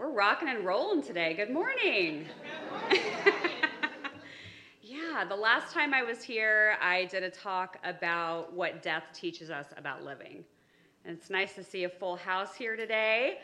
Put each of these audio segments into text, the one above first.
We're rocking and rolling today. Good morning. Yeah, the last time I was here, I did a talk about what death teaches us about living. And it's nice to see a full house here today.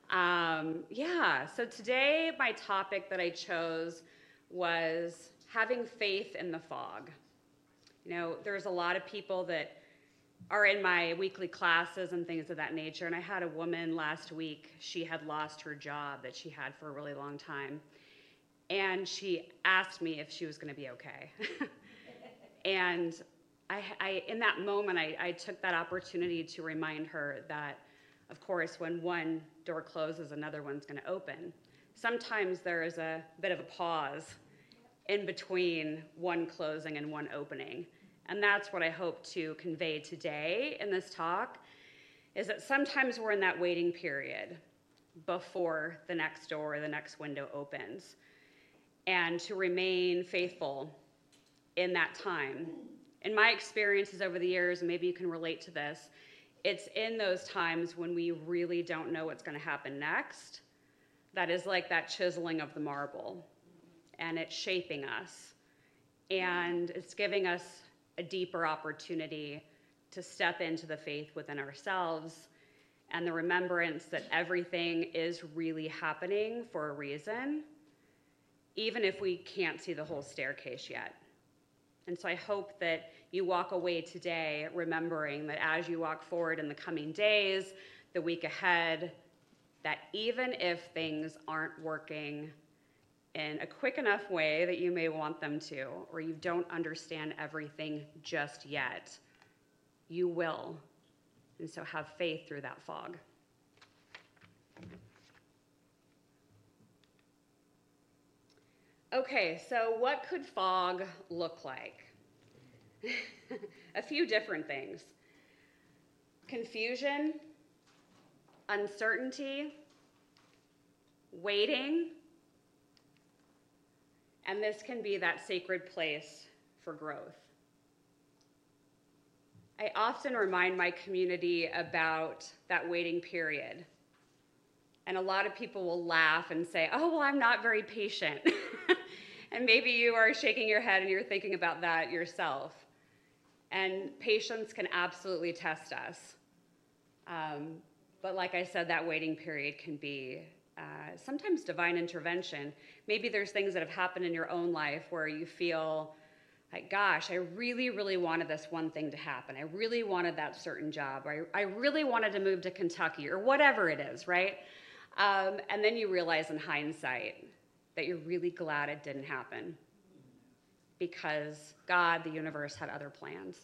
So today my topic that I chose was having faith in the fog. You know, there's a lot of people that are in my weekly classes and things of that nature. And I had a woman last week, she had lost her job that she had for a really long time. And she asked me if she was going to be okay. And I in that moment, I took that opportunity to remind her that, of course, when one door closes, another one's going to open. Sometimes there is a bit of a pause in between one closing and one opening. And that's what I hope to convey today in this talk, is that sometimes we're in that waiting period before the next door or the next window opens. And to remain faithful in that time. In my experiences over the years, and maybe you can relate to this, it's in those times when we really don't know what's going to happen next that is like that chiseling of the marble. And it's shaping us. And it's giving us a deeper opportunity to step into the faith within ourselves and the remembrance that everything is really happening for a reason, even if we can't see the whole staircase yet. And so I hope that you walk away today remembering that as you walk forward in the coming days, the week ahead, that even if things aren't working in a quick enough way that you may want them to, or you don't understand everything just yet, you will. And so have faith through that fog. Okay, so what could fog look like? A few different things. Confusion, uncertainty, waiting, and this can be that sacred place for growth. I often remind my community about that waiting period. And a lot of people will laugh and say, oh, well, I'm not very patient. And maybe you are shaking your head and you're thinking about that yourself. And patience can absolutely test us. But like I said, that waiting period can be sometimes divine intervention. Maybe there's things that have happened in your own life where you feel like, gosh, I really, really wanted this one thing to happen. I really wanted that certain job. I really wanted to move to Kentucky or whatever it is, right? And then you realize in hindsight that you're really glad it didn't happen because God, the universe, had other plans.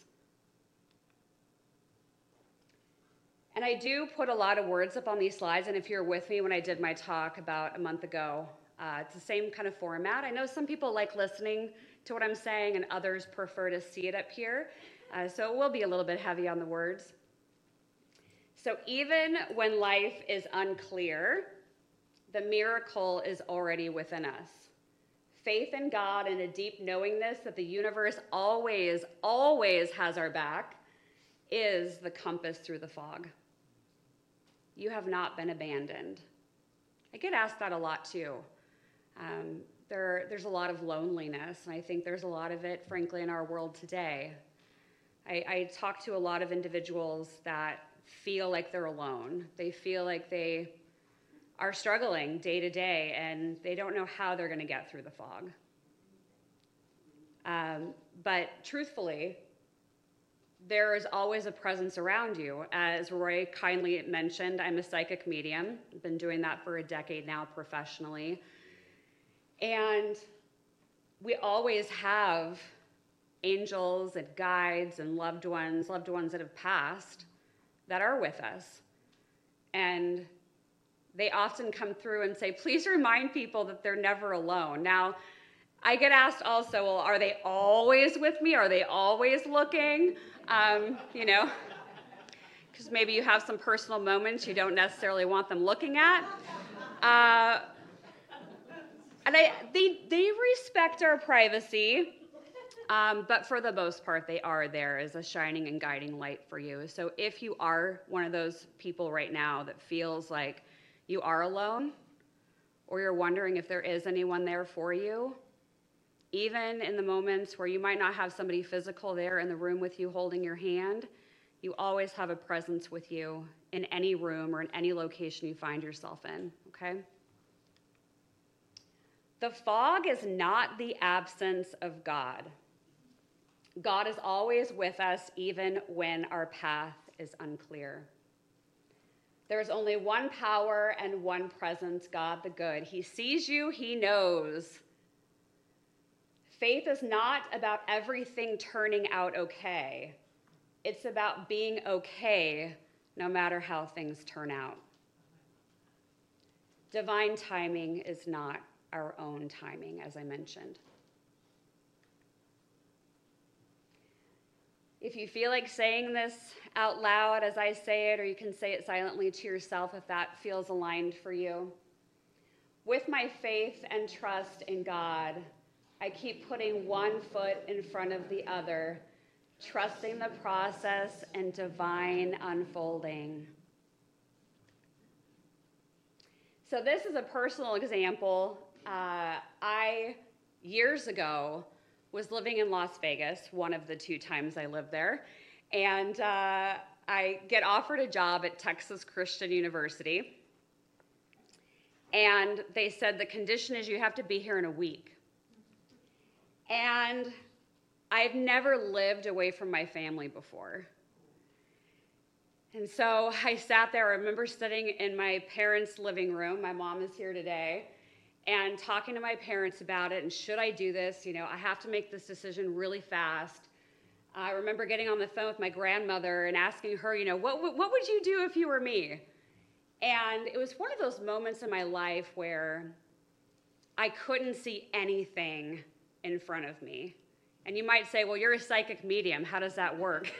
And I do put a lot of words up on these slides, and if you're with me when I did my talk about a month ago, it's the same kind of format. I know some people like listening to what I'm saying, and others prefer to see it up here, so it will be a little bit heavy on the words. So even when life is unclear, the miracle is already within us. Faith in God and a deep knowingness that the universe always, always has our back is the compass through the fog. You have not been abandoned. I get asked that a lot too. There's a lot of loneliness, and I think there's a lot of it, frankly, in our world today. I talk to a lot of individuals that feel like they're alone. They feel like they are struggling day to day, and they don't know how they're going to get through the fog. But truthfully, there is always a presence around you. As Roy kindly mentioned, I'm a psychic medium. I've been doing that for a decade now professionally. And we always have angels and guides and loved ones that have passed that are with us. And they often come through and say, please remind people that they're never alone. Now, I get asked also, well, are they always with me? Are they always looking? Because maybe you have some personal moments you don't necessarily want them looking at. And they respect our privacy, but for the most part, they are there as a shining and guiding light for you. So if you are one of those people right now that feels like you are alone, or you're wondering if there is anyone there for you, even in the moments where you might not have somebody physical there in the room with you holding your hand, you always have a presence with you in any room or in any location you find yourself in, okay? The fog is not the absence of God. God is always with us, even when our path is unclear. There's only one power and one presence, God the good. He sees you, he knows. Faith is not about everything turning out okay. It's about being okay no matter how things turn out. Divine timing is not our own timing, as I mentioned. If you feel like saying this out loud as I say it, or you can say it silently to yourself if that feels aligned for you. With my faith and trust in God, I keep putting one foot in front of the other, trusting the process and divine unfolding. So this is a personal example. I, years ago, was living in Las Vegas, one of the 2 times I lived there, and I get offered a job at Texas Christian University, and they said the condition is you have to be here in a week. And I've never lived away from my family before. And so I sat there. I remember sitting in my parents' living room. My mom is here today. And talking to my parents about it, and should I do this? You know, I have to make this decision really fast. I remember getting on the phone with my grandmother and asking her, you know, what would you do if you were me? And it was one of those moments in my life where I couldn't see anything in front of me. And you might say, well, you're a psychic medium. How does that work?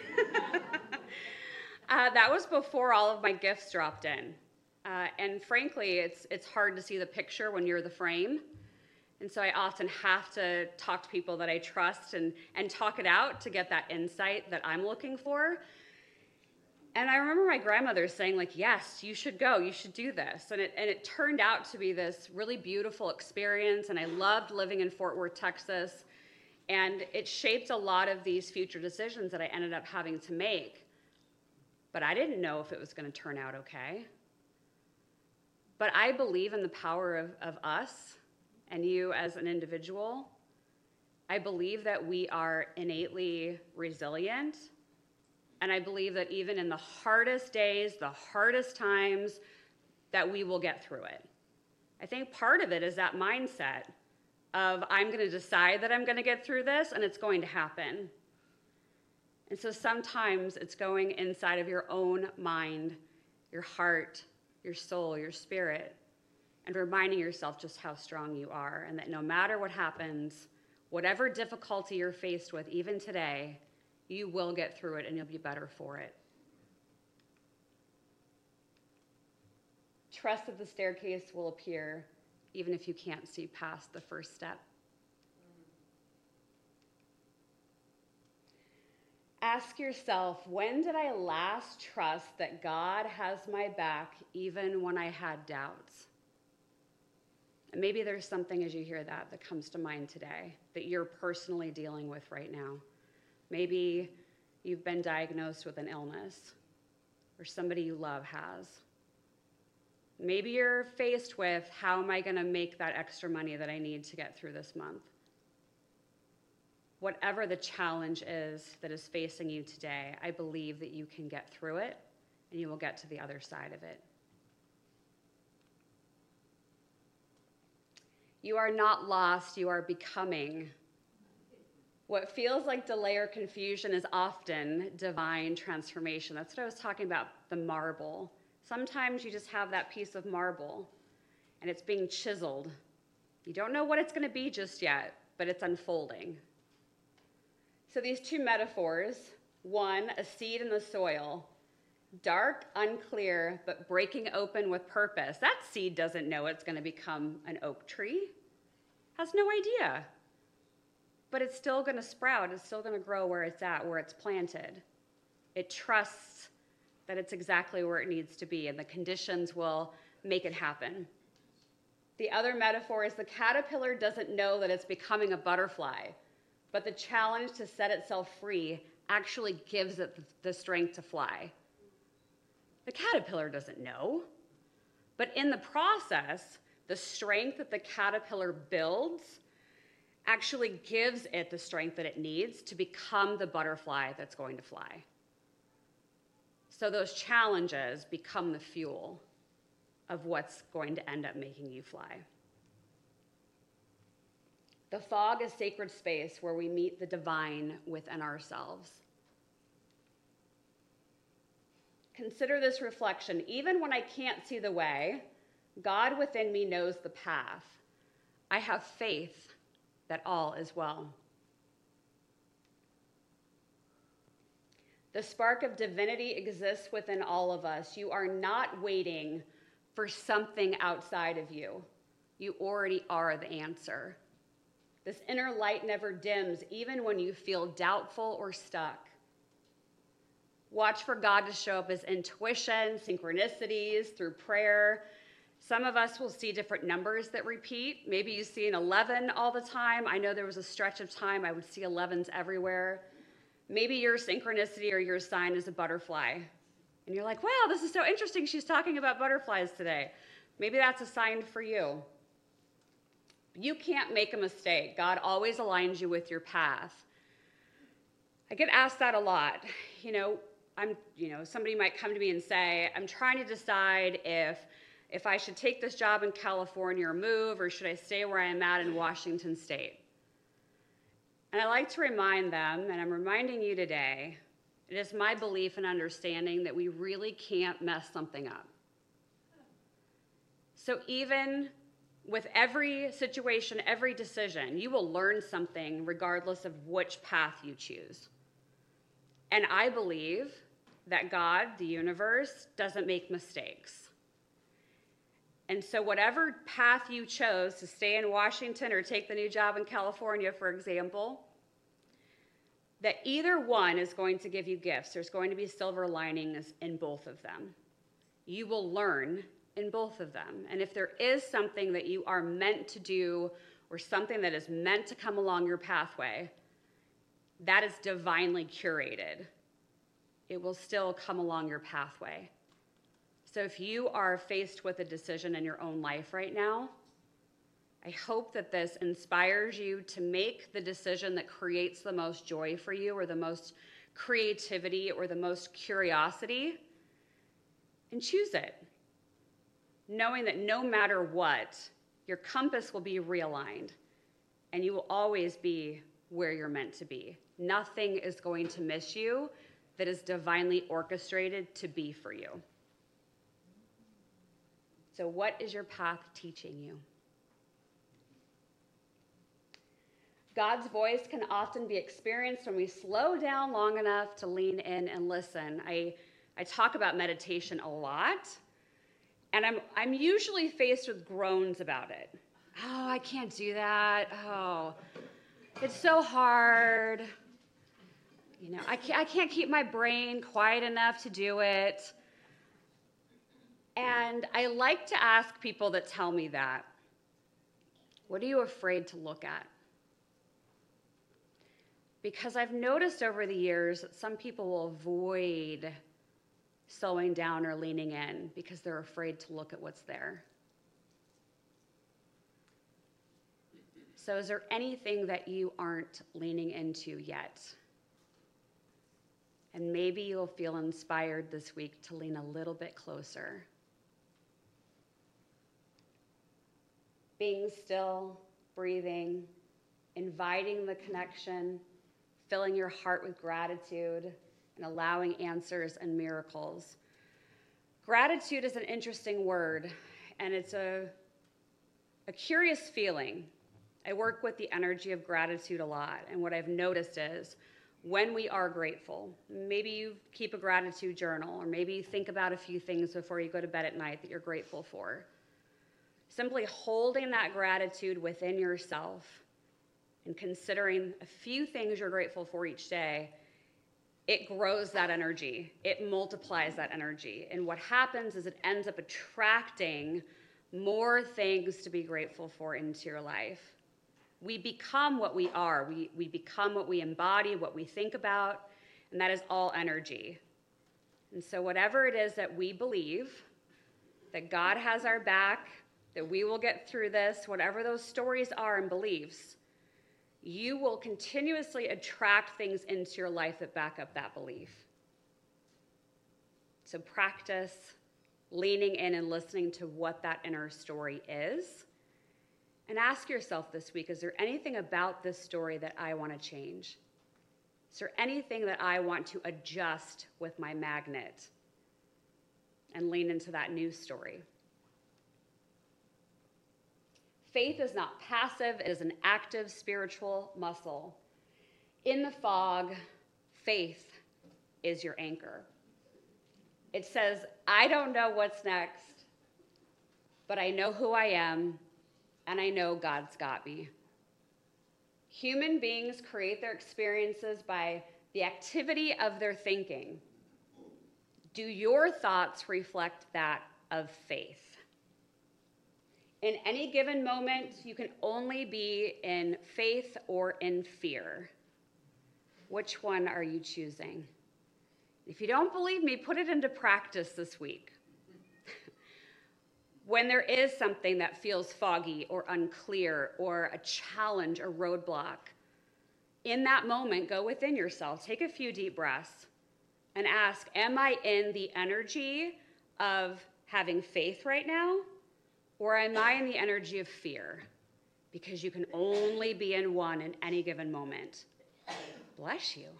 That was before all of my gifts dropped in. And frankly, it's hard to see the picture when you're the frame. And so I often have to talk to people that I trust and talk it out to get that insight that I'm looking for. And I remember my grandmother saying, like, yes, you should go, you should do this. And it turned out to be this really beautiful experience, and I loved living in Fort Worth, Texas. And it shaped a lot of these future decisions that I ended up having to make. But I didn't know if it was going to turn out okay. But I believe in the power of us and you as an individual. I believe that we are innately resilient. And I believe that even in the hardest days, the hardest times, that we will get through it. I think part of it is that mindset of I'm going to decide that I'm going to get through this, and it's going to happen. And so sometimes it's going inside of your own mind, your heart, your soul, your spirit, and reminding yourself just how strong you are, and that no matter what happens, whatever difficulty you're faced with, even today, you will get through it and you'll be better for it. Trust that the staircase will appear even if you can't see past the first step. Ask yourself, when did I last trust that God has my back even when I had doubts? And maybe there's something as you hear that comes to mind today that you're personally dealing with right now. Maybe you've been diagnosed with an illness, or somebody you love has. Maybe you're faced with, how am I going to make that extra money that I need to get through this month? Whatever the challenge is that is facing you today, I believe that you can get through it and you will get to the other side of it. You are not lost, you are becoming. What feels like delay or confusion is often divine transformation. That's what I was talking about, the marble. Sometimes you just have that piece of marble and it's being chiseled. You don't know what it's going to be just yet, but it's unfolding. So these 2 metaphors, one, a seed in the soil, dark, unclear, but breaking open with purpose. That seed doesn't know it's going to become an oak tree, has no idea. But it's still going to sprout. It's still going to grow where it's at, where it's planted. It trusts that it's exactly where it needs to be, and the conditions will make it happen. The other metaphor is the caterpillar doesn't know that it's becoming a butterfly, but the challenge to set itself free actually gives it the strength to fly. The caterpillar doesn't know, but in the process, the strength that the caterpillar builds actually gives it the strength that it needs to become the butterfly that's going to fly. So those challenges become the fuel of what's going to end up making you fly. The fog is sacred space where we meet the divine within ourselves. Consider this reflection. Even when I can't see the way, God within me knows the path. I have faith that all is well. The spark of divinity exists within all of us. You are not waiting for something outside of you. You already are the answer. This inner light never dims, even when you feel doubtful or stuck. Watch for God to show up as intuition, synchronicities, through prayer. Some of us will see different numbers that repeat. Maybe you see an 11 all the time. I know there was a stretch of time I would see 11s everywhere. Maybe your synchronicity or your sign is a butterfly. And you're like, wow, this is so interesting. She's talking about butterflies today. Maybe that's a sign for you. You can't make a mistake. God always aligns you with your path. I get asked that a lot. Somebody might come to me and say, I'm trying to decide if I should take this job in California or move, or should I stay where I am at in Washington State? And I like to remind them, and I'm reminding you today, it is my belief and understanding that we really can't mess something up. So even with every situation, every decision, you will learn something regardless of which path you choose. And I believe that God, the universe, doesn't make mistakes. And so whatever path you chose to stay in Washington or take the new job in California, for example, that either one is going to give you gifts. There's going to be silver linings in both of them. You will learn in both of them. And if there is something that you are meant to do or something that is meant to come along your pathway, that is divinely curated. It will still come along your pathway. So if you are faced with a decision in your own life right now, I hope that this inspires you to make the decision that creates the most joy for you, or the most creativity, or the most curiosity, and choose it. Knowing that no matter what, your compass will be realigned, and you will always be where you're meant to be. Nothing is going to miss you that is divinely orchestrated to be for you. So what is your path teaching you? God's voice can often be experienced when we slow down long enough to lean in and listen. I talk about meditation a lot, and I'm usually faced with groans about it. Oh, I can't do that. Oh, it's so hard. I can't keep my brain quiet enough to do it. And I like to ask people that tell me that, what are you afraid to look at? Because I've noticed over the years that some people will avoid slowing down or leaning in because they're afraid to look at what's there. So is there anything that you aren't leaning into yet? And maybe you'll feel inspired this week to lean a little bit closer. Being still, breathing, inviting the connection, filling your heart with gratitude, and allowing answers and miracles. Gratitude is an interesting word, and it's a curious feeling. I work with the energy of gratitude a lot, and what I've noticed is when we are grateful, maybe you keep a gratitude journal, or maybe you think about a few things before you go to bed at night that you're grateful for. Simply holding that gratitude within yourself and considering a few things you're grateful for each day, it grows that energy. It multiplies that energy. And what happens is it ends up attracting more things to be grateful for into your life. We become what we are. We become what we embody, what we think about, and that is all energy. And so whatever it is that we believe, that God has our back, that we will get through this, whatever those stories are and beliefs, you will continuously attract things into your life that back up that belief. So practice leaning in and listening to what that inner story is. And ask yourself this week, is there anything about this story that I want to change? Is there anything that I want to adjust with my magnet and lean into that new story? Faith is not passive, it is an active spiritual muscle. In the fog, faith is your anchor. It says, I don't know what's next, but I know who I am, and I know God's got me. Human beings create their experiences by the activity of their thinking. Do your thoughts reflect that of faith? In any given moment, you can only be in faith or in fear. Which one are you choosing? If you don't believe me, put it into practice this week. When there is something that feels foggy or unclear or a challenge, a roadblock, in that moment, go within yourself, take a few deep breaths, and ask, am I in the energy of having faith right now, or am I in the energy of fear? Because you can only be in one in any given moment. Bless you.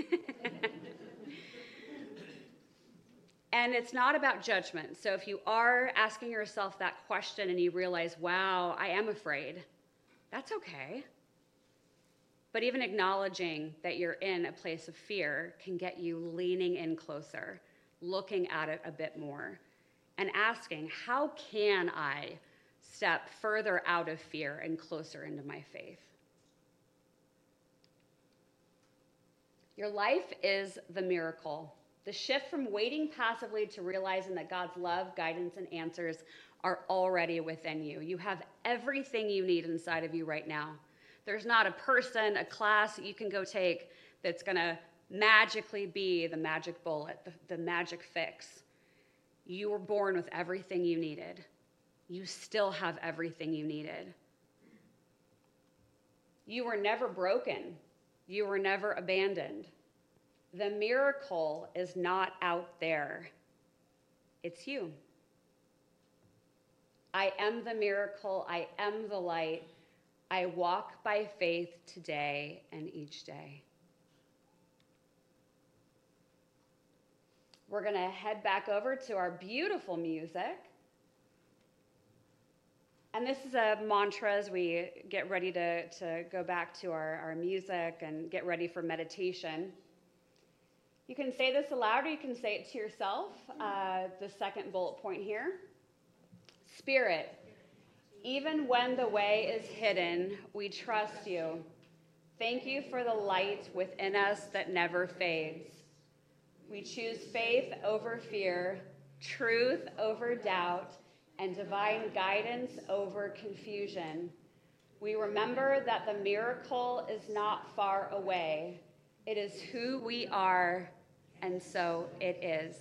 And it's not about judgment. So if you are asking yourself that question and you realize, wow, I am afraid, that's okay. But even acknowledging that you're in a place of fear can get you leaning in closer, looking at it a bit more, and asking, how can I step further out of fear and closer into my faith? Your life is the miracle. The shift from waiting passively to realizing that God's love, guidance, and answers are already within you. You have everything you need inside of you right now. There's not a person, a class that you can go take that's going to magically be the magic bullet, the magic fix. You were born with everything you needed. You still have everything you needed. You were never broken. You were never abandoned. The miracle is not out there. It's you. I am the miracle. I am the light. I walk by faith today and each day. We're going to head back over to our beautiful music. And this is a mantra as we get ready to go back to our music and get ready for meditation. You can say this aloud or you can say it to yourself. The second bullet point here. Spirit, even when the way is hidden, we trust you. Thank you for the light within us that never fades. We choose faith over fear, truth over doubt, and divine guidance over confusion. We remember that the miracle is not far away. It is who we are, and so it is.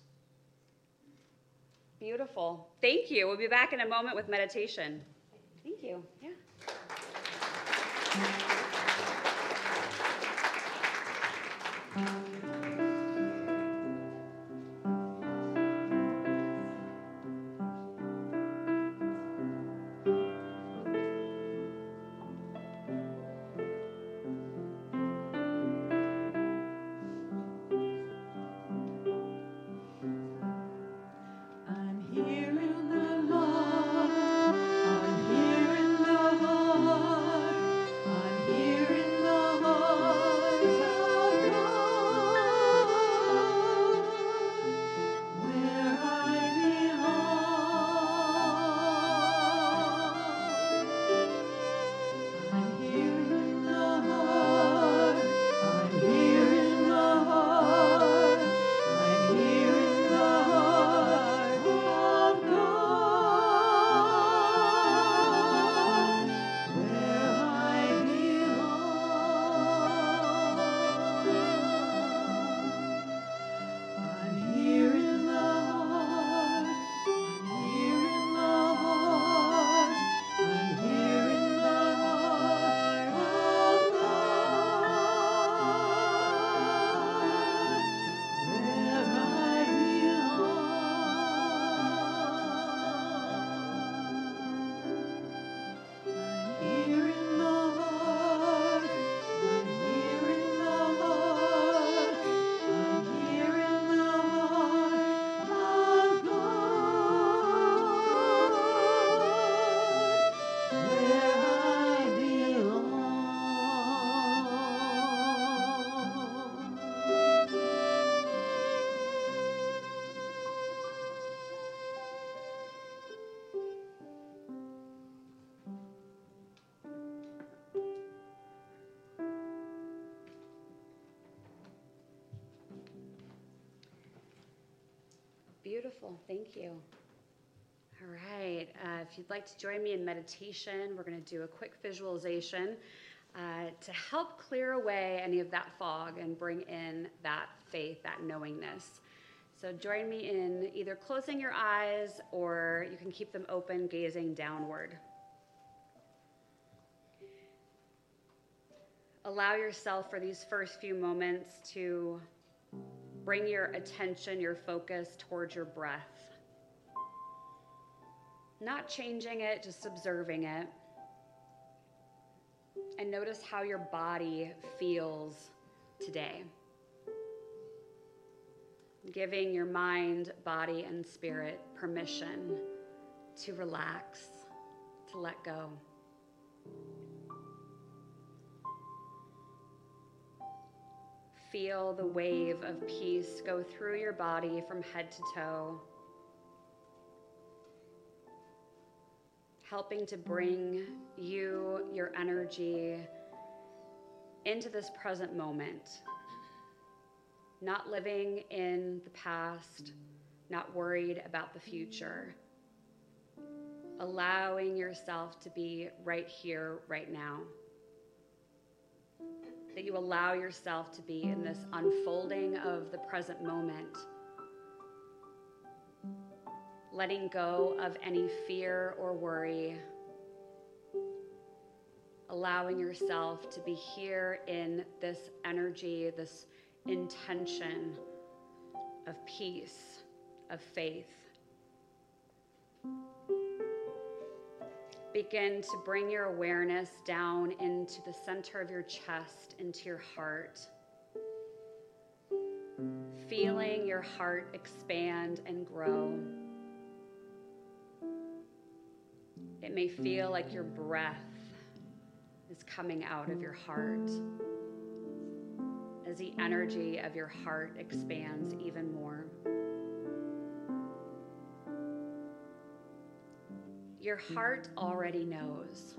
Beautiful. Thank you. We'll be back in a moment with meditation. Thank you. Yeah. Beautiful. Thank you. All right. If you'd like to join me in meditation, we're going to do a quick visualization to help clear away any of that fog and bring in that faith, that knowingness. So join me in either closing your eyes or you can keep them open, gazing downward. Allow yourself for these first few moments to bring your attention, your focus towards your breath. Not changing it, just observing it. And notice how your body feels today. Giving your mind, body, and spirit permission to relax, to let go. Feel the wave of peace go through your body from head to toe, helping to bring you, your energy, into this present moment. Not living in the past, not worried about the future. Allowing yourself to be right here, right now. That you allow yourself to be in this unfolding of the present moment. Letting go of any fear or worry. Allowing yourself to be here in this energy, this intention of peace, of faith. Begin to bring your awareness down into the center of your chest, into your heart. Feeling your heart expand and grow. It may feel like your breath is coming out of your heart as the energy of your heart expands even more. Your heart already knows.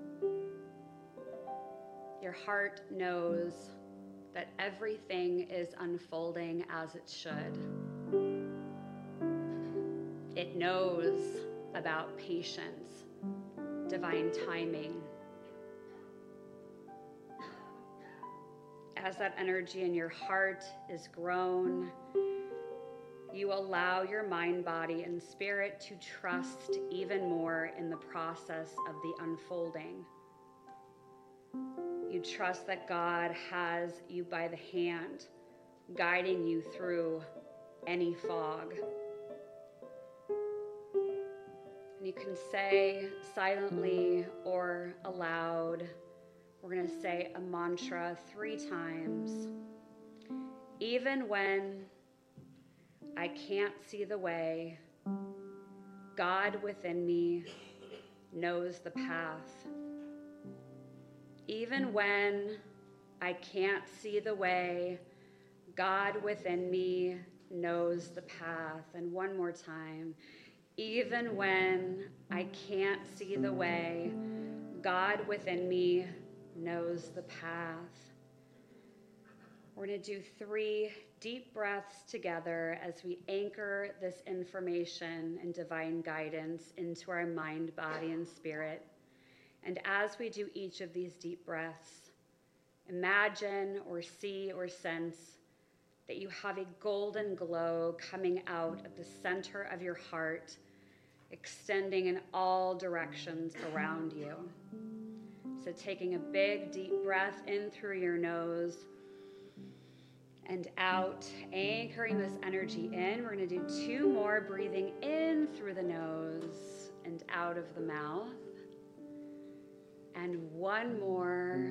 Your heart knows that everything is unfolding as it should. It knows about patience, divine timing. As that energy in your heart is grown, you allow your mind, body, and spirit to trust even more in the process of the unfolding. You trust that God has you by the hand, guiding you through any fog. And you can say silently or aloud, we're going to say a mantra 3 times. Even when I can't see the way, God within me knows the path. Even when I can't see the way, God within me knows the path. And one more time. Even when I can't see the way, God within me knows the path. We're going to do 3 deep breaths together as we anchor this information and divine guidance into our mind, body, and spirit. And as we do each of these deep breaths, imagine or see or sense that you have a golden glow coming out of the center of your heart, extending in all directions around you. So taking a big, deep breath in through your nose and out, anchoring this energy in. We're going to do 2 more, breathing in through the nose and out of the mouth. And 1 more.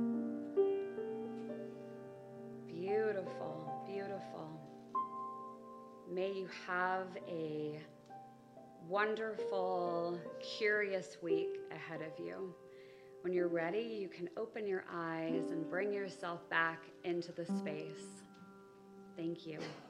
Beautiful, beautiful. May you have a wonderful, curious week ahead of you. When you're ready, you can open your eyes and bring yourself back into the space. Thank you.